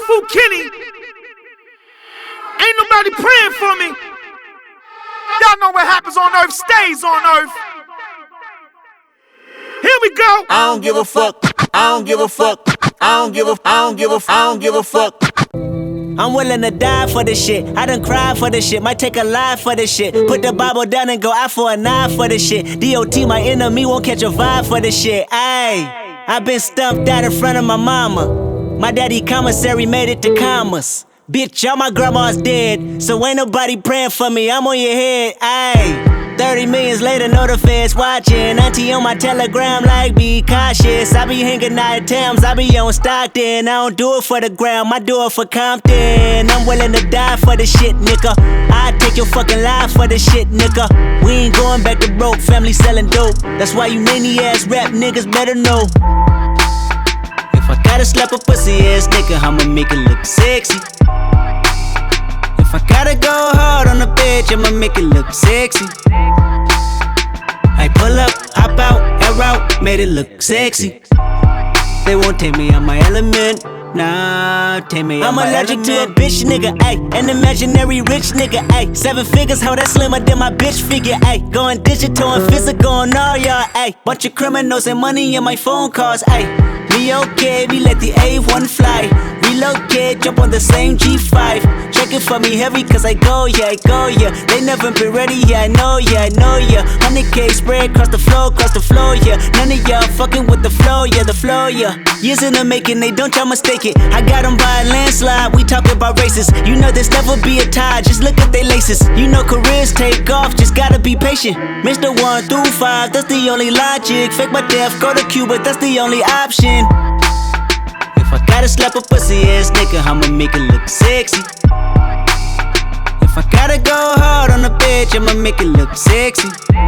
Fu Kenny. Ain't nobody praying for me. Y'all know what happens on earth stays on earth. Here we go. I don't give a fuck. I don't give a fuck. I don't give a fuck. I'm willing to die for this shit. I done cried for this shit. Might take a life for this shit. Put the Bible down and go out for a knife for this shit. DOT, my enemy, won't catch a vibe for this shit. Ayy, I been stumped out in front of my mama. My daddy commissary made it to commas. Bitch, all my grandma's dead, so ain't nobody praying for me. I'm on your head. Ayy. 30 millions later, know the feds watching. Auntie on my telegram like, be cautious. I be hanging out at Thames, I be on Stockton. I don't do it for the gram, I do it for Compton. I'm willing to die for the shit, nigga. I take your fucking life for the shit, nigga. We ain't going back to broke, family selling dope. That's why you nanny ass rap niggas better know. If I gotta slap a pussy ass nigga, I'ma make it look sexy. If I gotta go hard on the bitch, I'ma make it look sexy. I pull up, hop out, air out, made it look sexy. They won't take me out my element. Nah, take me out my element. I'm allergic to a bitch nigga, ayy. An imaginary rich nigga, ayy. 7 figures, how that slimmer than my bitch figure, ayy. Going digital and physical on all y'all, ayy. Bunch of criminals and money in my phone calls, ayy. Me okay, we let the A1 fly. Relocate, jump on the same G5. Check it for me heavy, cause I go, yeah. They never been ready, yeah, I know, yeah. 100K spread across the floor, yeah. None of y'all fucking with the flow, yeah. Years in the making, they don't y'all mistake it. I got them by a landslide, we talking about races. You know there's never be a tie, just look at they laces. You know careers take off, just gotta be patient. Mr. 1 through 5, that's the only logic. Fake my death, go to Cuba, that's the only option. If I gotta slap a pussy ass nigga, I'ma make it look sexy. If I gotta go hard on the bitch, I'ma make it look sexy.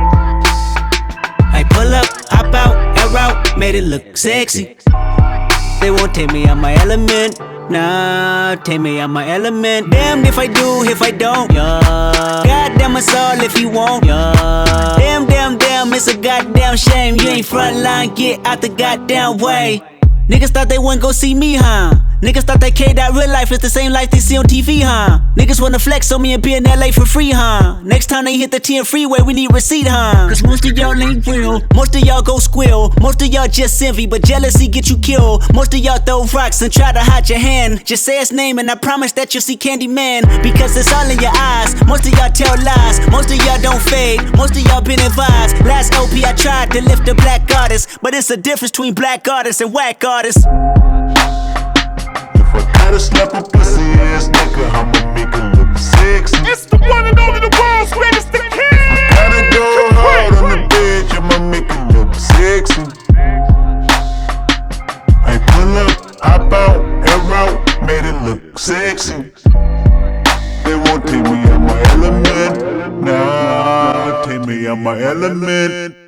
I pull up, hop out, air out, made it look sexy. They won't take me out my element. Nah, take me out my element. Damned if I do, if I don't, yeah. Goddamn us all if you won't, yeah. Damn, it's a goddamn shame. You ain't frontline, get out the goddamn way. Niggas thought they wouldn't go see me, huh? Niggas thought that K-Dot real life is the same life they see on TV, huh? Niggas wanna flex on me and be in LA for free, huh? Next time they hit the 10 freeway, we need receipt, huh? Cause most of y'all ain't real, most of y'all go squill. Most of y'all just envy, but jealousy get you killed. Most of y'all throw rocks and try to hide your hand. Just say his name and I promise that you'll see Candyman. Because it's all in your eyes, most of y'all tell lies. Most of y'all don't fade, most of y'all been advised. Last LP I tried to lift a black artist, but it's a difference between black artists and whack artists. If I gotta slap a pussy ass nigga, I'ma make it look sexy. It's the one and only, the world's greatest, the king. Gotta go hard on the bitch, I'ma make it look sexy. I pull up, hop out, air out, made it look sexy. They won't take me out my element. Nah, take me out my element.